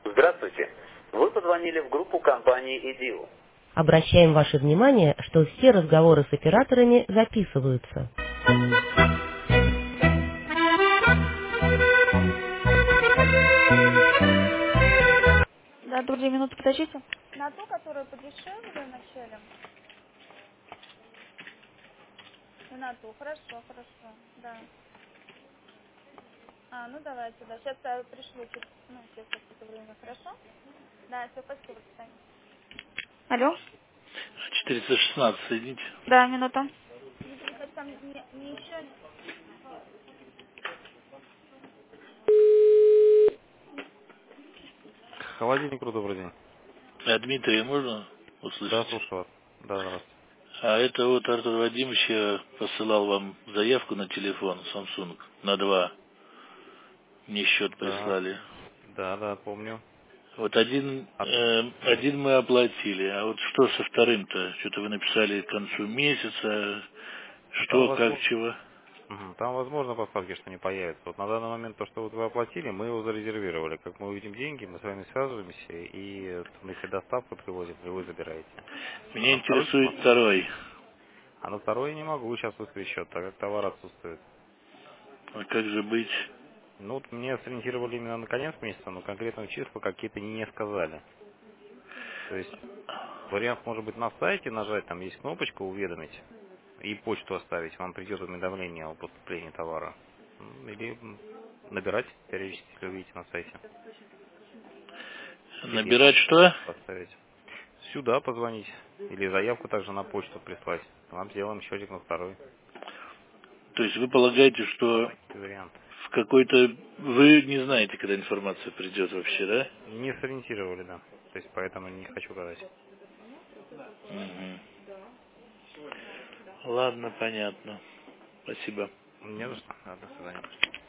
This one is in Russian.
Здравствуйте. Вы позвонили в группу компании «ИДИЛ». Обращаем ваше внимание, что все разговоры с операторами записываются. Да, добрый день, минуту подождите. На ту, которая подешевле вначале, и на ту. Хорошо, хорошо, да. Ну давайте, да. Сейчас я пришлю, через какое-то время, хорошо? Да, все, спасибо, до свидания. Алло? 416 соедините. Да, минута. Дмитрий, хоть там не еще... Холодильнику добрый день. Дмитрия можно Да, услышать? слушаю вас. Да, здравствуйте. А это вот Артур Вадимович я посылал вам заявку на телефон Samsung на 2. Мне счет Да, прислали. да, помню. Вот один, А, один мы оплатили, а вот что со вторым-то? Что-то вы написали к концу месяца, ну, там что, как, возможно, чего. там возможно поставки, что не появится. Вот на данный момент то, что вот вы оплатили, мы его зарезервировали. Как мы увидим деньги, мы с вами связываемся, и если доставку привозит, вы забираете. Меня На второй, интересует второй. а на второй не могу сейчас выставить счет, так как товар отсутствует. А как же быть? Ну, вот мне сориентировали именно на конец месяца, но конкретного числа какие-то не сказали. То есть вариант может быть на сайте нажать, там есть кнопочка «Уведомить» и почту оставить, вам придет уведомление о поступлении товара. Или набирать периодически, если увидите на сайте. Или Набирать вам что? поставить. Сюда позвонить. Или заявку также на почту прислать. Вам сделаем счетик на второй. То есть вы полагаете, Вот что такие варианты. в какой-то... Вы не знаете, когда информация придет вообще, да? Не сориентировали, да. То есть поэтому не хочу говорить. Мгм. Ладно, понятно. Спасибо. Не за что. Да, до свидания.